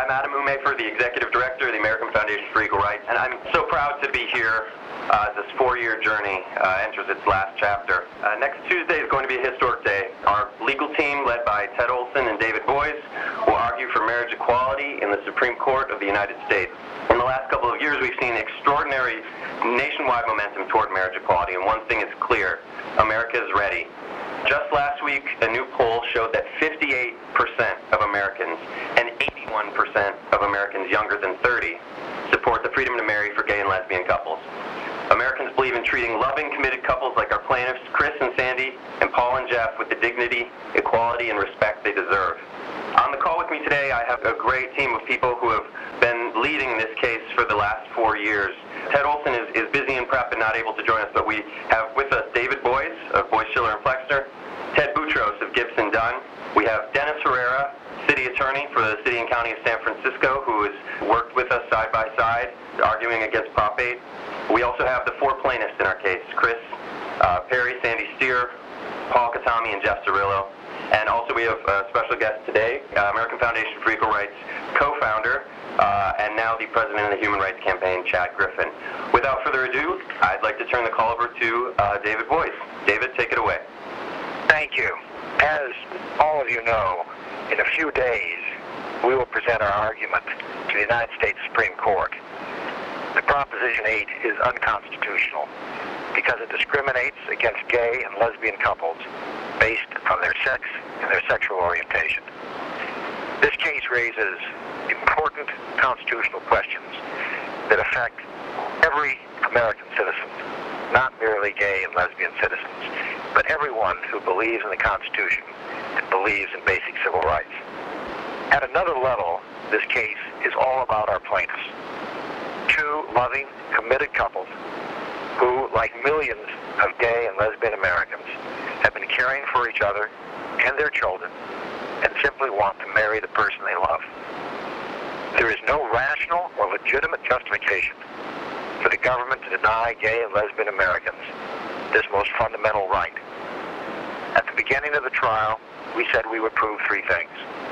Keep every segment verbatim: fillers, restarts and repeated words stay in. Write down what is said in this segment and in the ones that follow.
I'm Adam Umefer, the Executive Director of the American Foundation for Equal Rights, and I'm so proud to be here uh, as this four-year journey uh, enters its last chapter. Uh, next Tuesday is going to be a historic day. Our legal team, led by Ted Olson and David Boies, will argue for marriage equality in the Supreme Court of the United States. In the last couple of years, we've seen extraordinary nationwide momentum toward marriage equality, and one thing is clear: America is ready. Just last week, a new poll showed that fifty-eight percent of Americans and eighty-one percent of Americans younger than thirty support the freedom to marry for gay and lesbian couples. Americans believe in treating loving, committed couples like our plaintiffs, Chris and Sandy, and Paul and Jeff, with the dignity, equality, and respect they deserve. On the call with me today, I have a great team of people who have been leading this case for the last four years. Ted Olson is, is busy in prep and not able to join us, but we have with us David Boies of Boies, Schiller and Flexner, Ted Boutros of Gibson Dunn. We have Dennis Herrera, City Attorney for the City and County of San Francisco, who has worked with us side by side, arguing against Prop eight. We also have the four plaintiffs in our case: Chris uh, Perry, Sandy Steer, Paul Katami, and Jeff Cirillo. And also we have a special guest today, uh, American Foundation for Equal Rights co-founder, uh, and now the president of the Human Rights Campaign, Chad Griffin. Without further ado, I'd like to turn the call over to uh, David Boies. David, take it away. Thank you. As all of you know, in a few days, we will present our argument to the United States Supreme Court. The Proposition eight is unconstitutional because it discriminates against gay and lesbian couples based on their sex and their sexual orientation. This case raises important constitutional questions that affect every American citizen, not merely gay and lesbian citizens, but everyone who believes in the Constitution and believes in basic civil rights. At another level, this case is all about our plaintiffs. Two loving, committed couples who, like millions of gay and lesbian Americans, have been caring for each other and their children and simply want to marry the person they love. There is no rational or legitimate justification for the government to deny gay and lesbian Americans this most fundamental right. At the beginning of the trial, we said we would prove three things.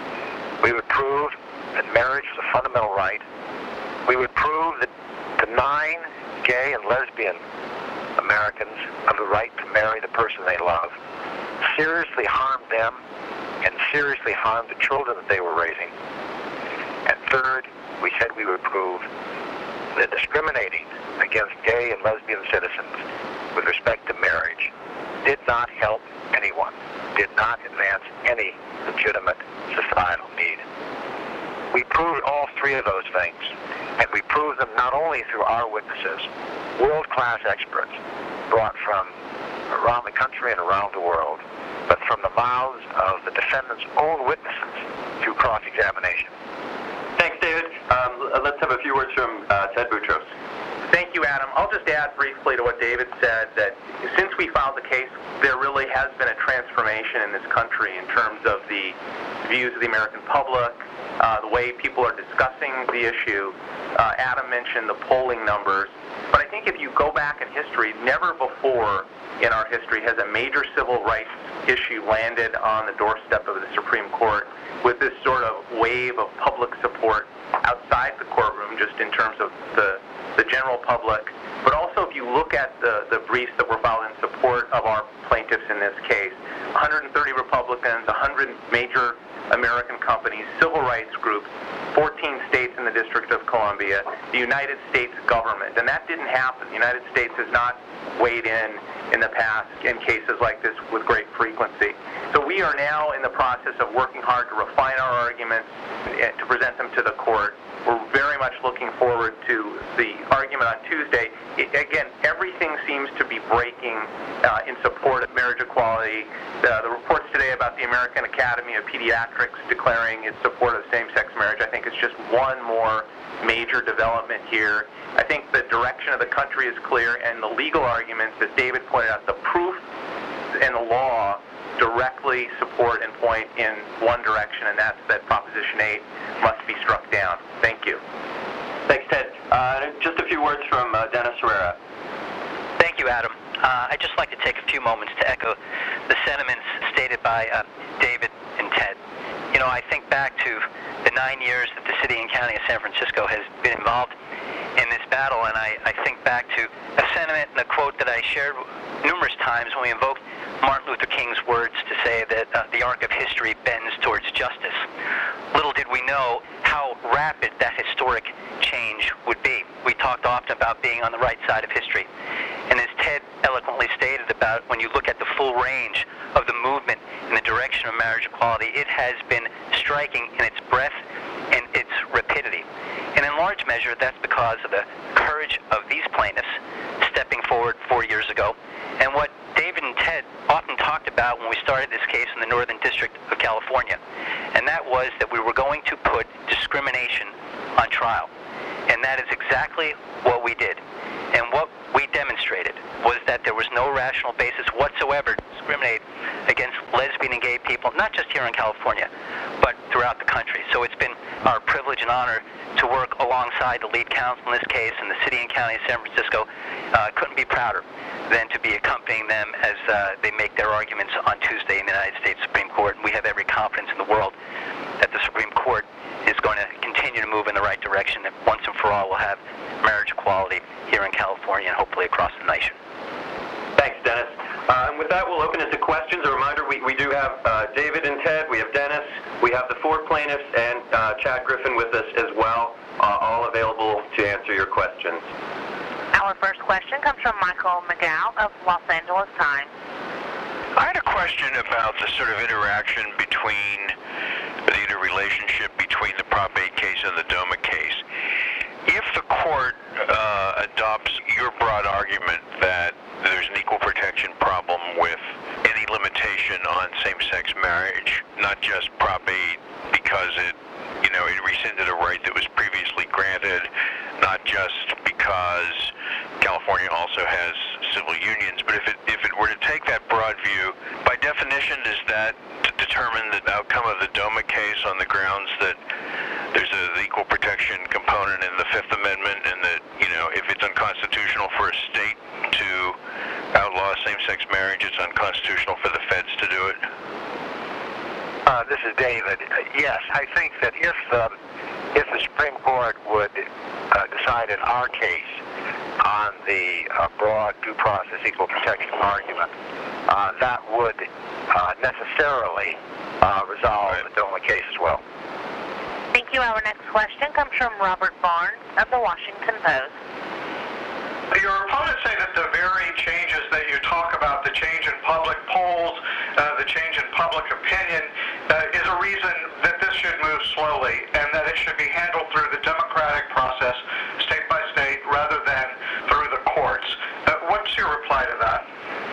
We would prove that marriage is a fundamental right. We would prove that denying gay and lesbian Americans of the right to marry the person they love seriously harmed them and seriously harmed the children that they were raising. And third, we said we would prove that discriminating against gay and lesbian citizens with respect to marriage did not help anyone, did not advance any legitimate societal need. We proved all three of those things, and we proved them not only through our witnesses, world-class experts brought from around the country and around the world, but from the mouths of the defendant's own witnesses through cross-examination. Thanks, David. Um, let's have a few words from uh, Ted Boutros. Thank you, Adam. I'll just add briefly to what David said that since we filed the case, there really has been a transformation in this country in terms of the views of the American public, uh, the way people are discussing the issue. Uh, Adam mentioned the polling numbers, but I think if you go back in history, never before in our history has a major civil rights issue landed on the doorstep of the Supreme Court with this sort of wave of public support outside the courtroom, just in terms of the the general public. But also, if you look at the, the briefs that were filed in support of our plaintiffs in this case, one hundred thirty Republicans, one hundred major American companies, civil rights groups, fourteen states in the District of Columbia, the United States government. And that didn't happen. The United States has not weighed in in the past in cases like this with great frequency. So we are now in the process of working hard to refine our arguments and to present them to the court. We're very much looking forward to the argument on Tuesday. It, again, everything seems to be breaking uh, in support of marriage equality. The, the reports today about the American Academy of Pediatrics declaring its support of same-sex marriage, I think it's just one more major development here. I think the direction of the country is clear, and the legal arguments, as David pointed out, the proof and the law directly support and point in one direction, and that's that Proposition eight must be struck down. Thank you. Thanks, Ted. Uh, just a few words from uh, Dennis Herrera. Thank you, Adam. Uh, I'd just like to take a few moments to echo the sentiments stated by uh, David and Ted. You know, I think back to the the nine years that the city and county of San Francisco has been involved in this battle, and I, I think back to a sentiment and a quote that I shared numerous times when we invoked Martin Luther King's words to say that uh, the arc of history bends towards justice. Little did we know how rapid that historic change would be. We talked often about being on the right side of history. And as Ted eloquently stated about when you look at the full range of the movement in the direction of marriage equality, it has been striking in its breadth and its rapidity. And in large measure, that's because of the courage of these plaintiffs stepping forward four years ago, and what David and Ted often talked about when we started this case in the Northern District of California, and that was that we were going to put discrimination on trial. And that is exactly what we did. And what we demonstrated was that there was no rational basis whatsoever to discriminate against lesbian and gay people, not just here in California, but throughout the country. So it's been our privilege and honor to work alongside the lead counsel in this case and the city and county of San Francisco. Uh, couldn't be prouder than to be accompanying them as uh, they make their arguments on Tuesday in the United States Supreme Court. And we have every confidence in the world that the Supreme Court is going to continue to move in the right direction, that once and for all we'll have marriage equality here in California and hopefully across the nation. Thanks, Dennis. Uh, and with that, we'll open it to questions. A reminder, we, we do have uh, David and Ted, we have Dennis, we have the four plaintiffs, and uh, Chad Griffin with us as well, uh, all available to answer your questions. Our first question comes from Michael McGow of Los Angeles Times. I had a question about the sort of interaction between, the interrelationship between the Prop eight case and the DOMA case. If the court uh, adopts your broad argument that there's an equal protection problem with any limitation on same-sex marriage, not just Prop eight because it, you know, it rescinded a right that was previously granted, not just because California also has civil unions, but if it if it were to take that broad view, by definition, does that to determine the outcome of the DOMA case on the grounds that there's an equal protection component in the Fifth Amendment, and that, you know, if it's unconstitutional for a state to outlaw same-sex marriage, it's unconstitutional for the feds to do it? Uh, this is David. Uh, yes, I think that if um, if the Supreme Court would uh, decide in our case on the uh, broad due process equal protection argument, uh, that would uh, necessarily uh, resolve right. the DOMA case as well. Thank you. Our next question comes from Robert Barnes of the Washington Post. Your opponents say that the very changes that you talk about, the change in public polls, uh, the change in public opinion, uh, is a reason that this should move slowly and that it should be handled through the democratic process, state by state, rather than through the courts. Uh, what's your reply to that?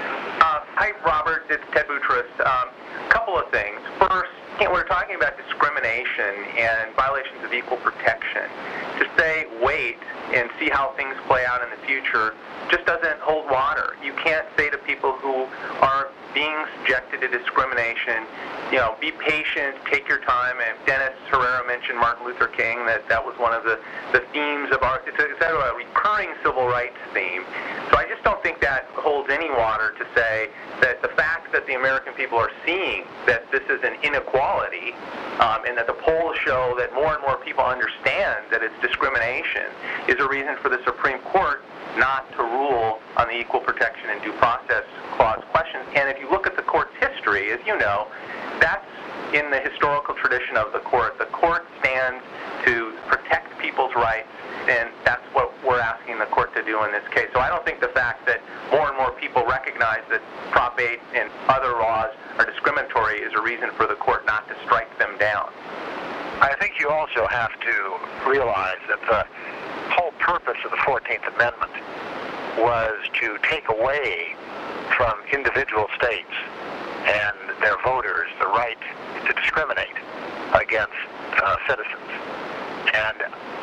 Uh, hi, Robert. It's Ted Boutros. Um, a couple of things. First, we're talking about discrimination and violations of equal protection. To say, wait and see how things play out in the future just doesn't hold water. You can't say to people who are being subjected to discrimination, you know, be patient, take your time. And Dennis Herrera mentioned Martin Luther King, that that was one of the, the themes of our, it's a, it's a recurring civil rights theme. So I just don't think that holds any water to say that the fact that the American people are seeing that this is an inequality, um, and that the polls show that more and more people understand that it's discrimination, is a reason for the Supreme Court not to rule on the equal protection and due process clause questions. And if you look at the court's history, as you know, that's in the historical tradition of the court. The court stands to protect people's rights, and that's what we're asking the court to do in this case. So I don't think the fact that more and more people recognize that Prop eight and other laws are discriminatory is a reason for the court not to strike them down. I think you also have to realize that the whole purpose of the fourteenth Amendment was to take away from individual states and their voters the right to discriminate against uh, citizens. And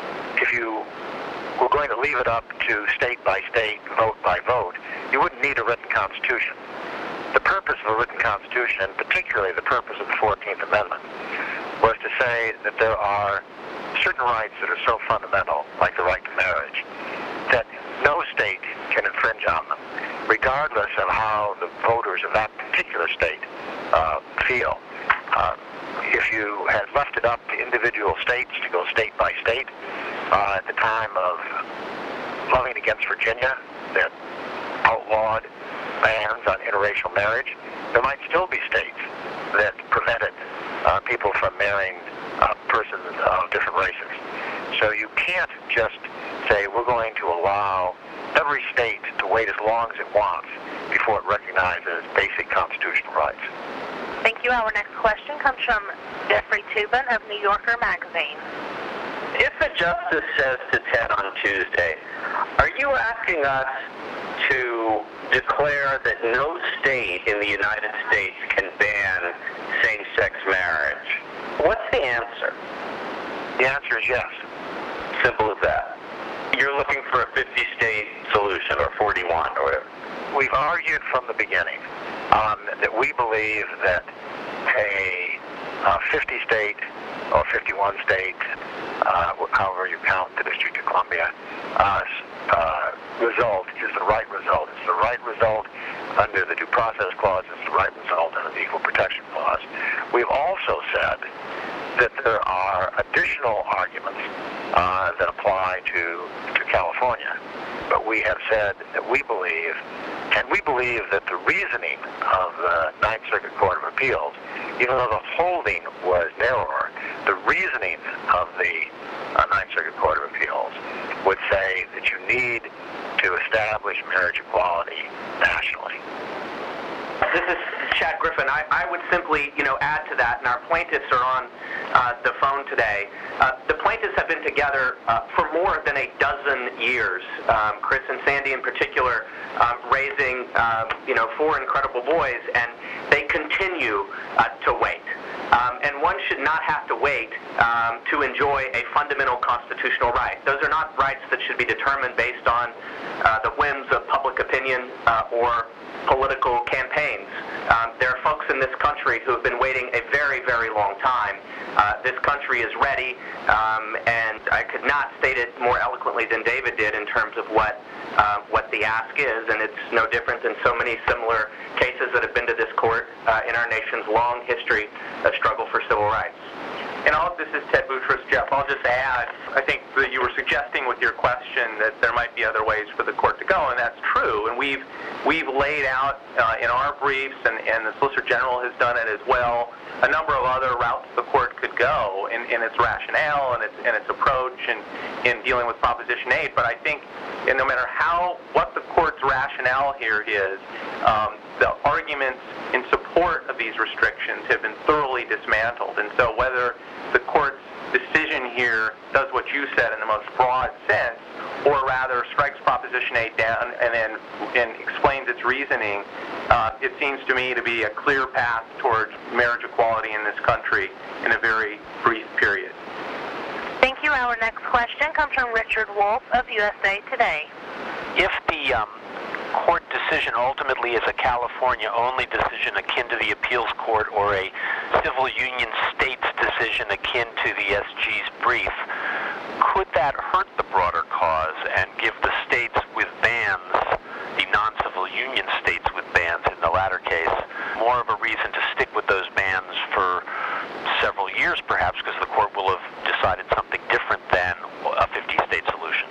if you were going to leave it up to state by state, vote by vote, you wouldn't need a written constitution. The purpose of a written constitution, and particularly the purpose of the fourteenth Amendment, was to say that there are certain rights that are so fundamental, like the right to marriage, that no state can infringe on them, regardless of how the voters of that particular state uh, feel. Uh, if you had left it up to individual states to go state by state, uh, at the time of Loving against Virginia, that outlawed bans on interracial marriage, there might still be states that prevented uh, people from marrying uh, persons of different races. So you can't just say we're going to allow every state to wait as long as it wants before it recognizes basic constitutional rights. Thank you. Our next question comes from Jeffrey Toobin of New Yorker Magazine. If a justice says to Ted on Tuesday, are you asking us to declare that no state in the United States can ban same-sex marriage? What's the answer? The answer is yes. Simple as that. You're looking for a fifty-state solution, or forty-one, or whatever. We've argued from the beginning um, that we believe that a uh, fifty-state or fifty-one state, uh, however you count the District of Columbia, uh, uh, result is the right result. It's the right result under the Due Process Clause. It's the right result under the Equal Protection Clause. We've also said that there are additional arguments uh, that apply to, to California. But we have said that we believe, and we believe that the reasoning of the Ninth Circuit Court of Appeals, even though the holding was narrower, the reasoning of the uh, Ninth Circuit Court of Appeals would say that you need to establish marriage equality nationally. This is Chad Griffin. I, I would simply, you know, add to that, and our plaintiffs are on uh, the phone today. Uh, the plaintiffs have been together uh, for more than a dozen years. Um, Chris and Sandy, in particular, um, raising, uh, you know, four incredible boys, and they continue uh, to wait. Um, and one should not have to wait um, to enjoy a fundamental constitutional right. Those are not rights that should be determined based on uh, the whims of public opinion uh, or political campaigns. Um, there are folks in this country who have been waiting a very, very long time. Uh, this country is ready, um, and I could not state it more eloquently than David did in terms of what uh, what the ask is, and it's no different than so many similar cases that have been to this court uh, in our nation's long history of struggle for civil rights. And all of this is Ted Boutros, Jeff. I'll just add, I think that you were suggesting with your question that there might be other ways for the court to go, and that's true. And we've we've laid out uh, in our briefs, and, and the Solicitor General has done it as well, a number of other routes the court could go in, in its rationale and its, and its approach in, in dealing with Proposition eight. But I think and no matter how, what the court's rationale here is, um, the arguments in support of these restrictions have been thoroughly dismantled. And so whether the court's decision here does what you said in the most broad sense, or rather strikes Proposition eight down and then and explains its reasoning, uh, it seems to me to be a clear path towards marriage equality in this country in a very brief period. Thank you. Our next question comes from Richard Wolff of U S A Today. If the um, court decision ultimately is a California-only decision akin to the appeals court or a civil union state's decision akin to the S G's brief, could that hurt the broader cause and give the states with bans, the non-civil union states with bans in the latter case, more of a reason to stick with those bans for several years perhaps because the court will have decided something different than a fifty-state solution?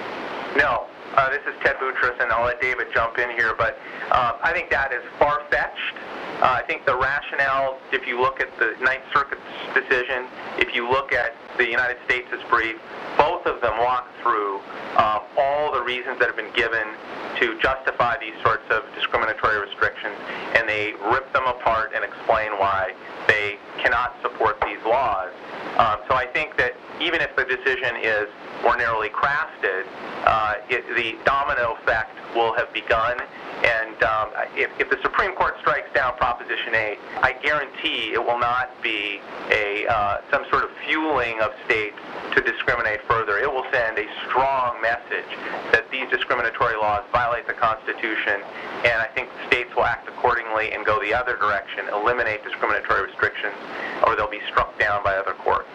No. Uh, this is Ted Boutros, and I'll let David jump in here, but uh, I think that is far-fetched. Uh, I think the rationale, if you look at the Ninth Circuit's decision, if you look at the United States' brief, both of them walk through uh, all the reasons that have been given to justify these sorts of discriminatory restrictions, and they rip them apart and explain why they cannot support these laws. Um, so I think that even if the decision is more narrowly crafted, uh, it, the domino effect will have begun. And um, if, if the Supreme Court strikes down Proposition eight, I guarantee it will not be a uh, some sort of fueling of states to discriminate further. It will send a strong message that these discriminatory laws violate the Constitution, and I think states will act accordingly and go the other direction, eliminate discriminatory restrictions, or they'll be struck down by other courts.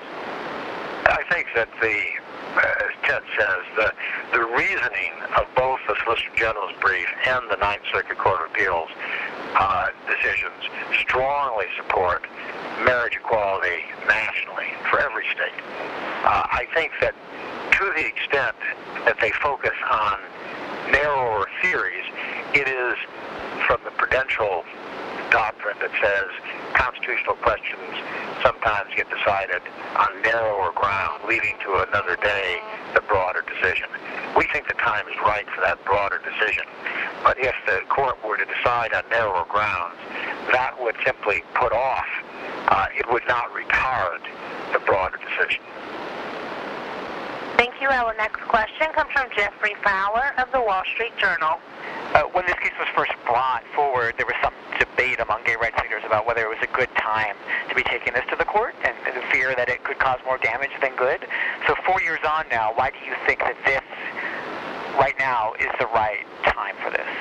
I think that the, as Ted says, the, the reasoning of both the Solicitor General's brief and the Ninth Circuit Court of Appeals uh, decisions strongly support marriage equality nationally for every state. Uh, I think that to the extent that they focus on narrower theories, it is from the prudential doctrine that says constitutional questions sometimes get decided on narrower ground, leading to another day the broader decision. We think the time is right for that broader decision, but if the court were to decide on narrower grounds, that would simply put off, uh, it would not retard the broader decision. Thank you. Our next question comes from Jeffrey Fowler of the Wall Street Journal. Uh, when this case was first brought forward, there was some debate among gay rights leaders about whether it was a good time to be taking this to the court, and the fear that it could cause more damage than good. So four years on now, why do you think that this, right now, is the right time for this?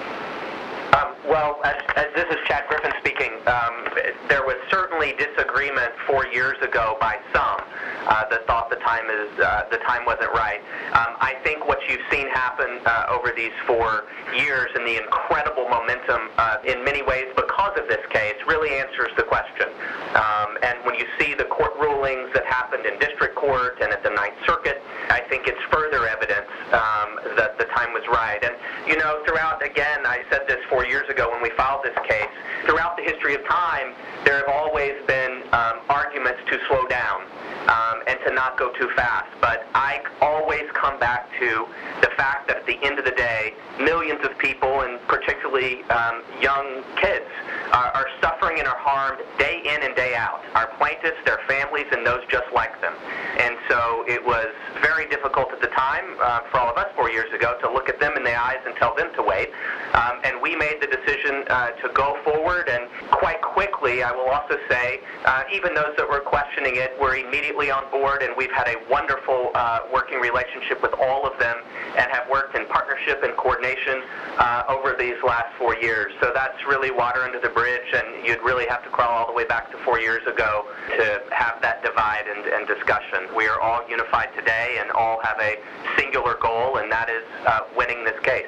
Um, well, as, as this is Chad Griffin speaking, um, there was certainly disagreement four years ago by some uh, that thought the time is uh, the time wasn't right. Um, I think what you've seen happen uh, over these four years and the incredible momentum uh, in many ways because of this case really answers the question. Um, and when you see the court rulings that happened in district court and at the Ninth Circuit, I think it's further evidence um, that the time was right. And, you know, throughout, again, I said this four years ago when we filed this case, throughout the history of time, there have always been um, arguments to slow down um, and to not go too fast. But I always come back to the fact that at the end of the day, millions of people, and particularly um, young kids, are, are suffering and are harmed day in and day out. Our plaintiffs, their families, and those just like them. And so it was very difficult at the time uh, for all of us four years ago to look at them in the eyes and tell them to wait. Um, and we made the decision uh, to go forward, and quite quickly, I will also say, uh, even those that were questioning it were immediately on board, and we've had a wonderful uh, working relationship with all of them and have worked in partnership and coordination uh, over these last four years. So that's really water under the bridge, and you'd really have to crawl all the way back to four years ago to have that divide and, and discussion. We are all unified today and all have a singular goal, and that is uh, winning this case.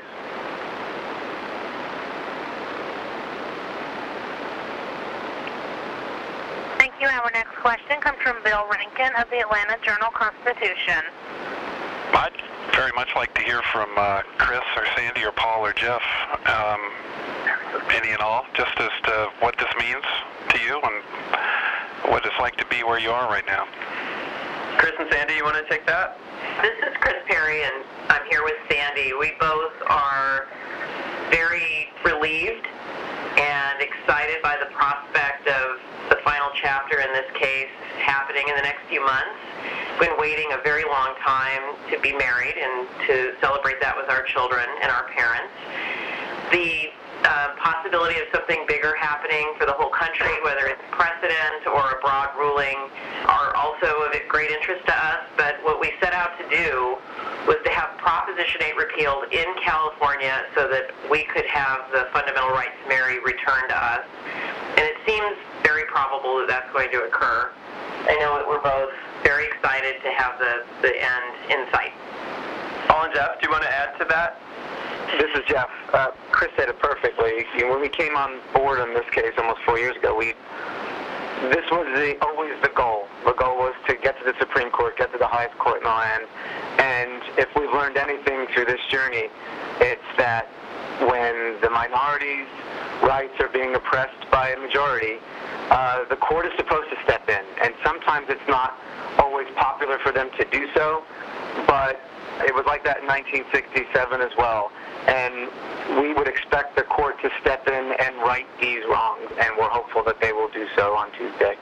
Thank you. Our next question comes from Bill Rankin of the Atlanta Journal-Constitution. I'd very much like to hear from uh, Chris or Sandy or Paul or Jeff, um, any and all, just as to what this means to you and what it's like to be where you are right now. Chris and Sandy, you want to take that? This is Chris Perry, and I'm here with Sandy. We both are very relieved and excited by the prospect of the final chapter in this case happening in the next few months. We've been waiting a very long time to be married and to celebrate that with our children and our parents. The uh, possibility of something bigger happening for the whole country, whether it's precedent or a broad ruling, are also of great interest to us. But what we set out to do was to have Proposition eight repealed in California so that we could have the fundamental right to marry returned to us. And it seems very probable that that's going to occur. I know that we're both very excited to have the, the end in sight. Paul and Jeff, do you want to add to that? This is Jeff. Uh, Chris said it perfectly. You know, when we came on board on this case almost four years ago, we this was the, always the goal. The goal was to get to the Supreme Court, get to the highest court in the land. And if we've learned anything through this journey, it's that when the minorities' rights are being oppressed by a majority, uh, the court is supposed to step in. And sometimes it's not always popular for them to do so, but it was like that in nineteen sixty-seven as well. And we would expect the court to step in and right these wrongs, and we're hopeful that they will do so on Tuesday.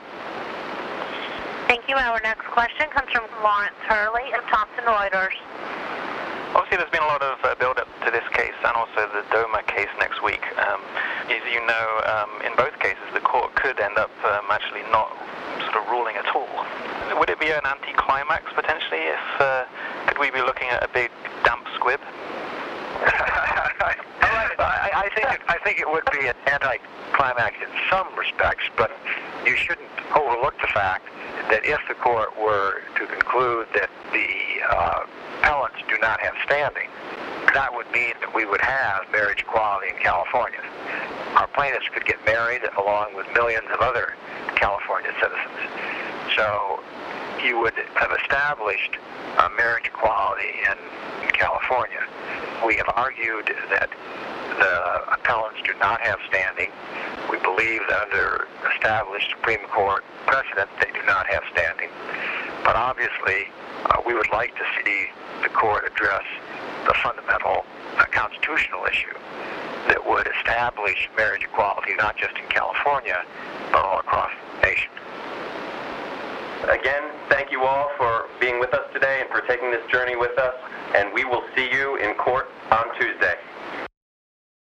Thank you. Our next question comes from Lawrence Hurley of Thomson Reuters. Obviously, there's been a lot of uh, build-up to this case and also the DOMA case next week. Um, as you know, um, in both cases, the court could end up um, actually not sort of ruling at all. Would it be an anti-climax, potentially, if uh, could we be looking at a big damp squib? I, I think it, I think it would be an anti-climax in some respects, but you shouldn't overlook the fact that if the court were to conclude that the uh, appellants do not have standing, that would mean that we would have marriage equality in California. our plaintiffs could get married along with millions of other California citizens. So you would have established uh, marriage equality in, in California. We have argued that the appellants do not have standing. We believe that under established Supreme Court precedent, they do not have standing. But obviously, uh, we would like to see the court address the fundamental uh, constitutional issue that would establish marriage equality not just in California, but all across the nation. Again, thank you all for being with us today and for taking this journey with us, and we will see you in court on Tuesday.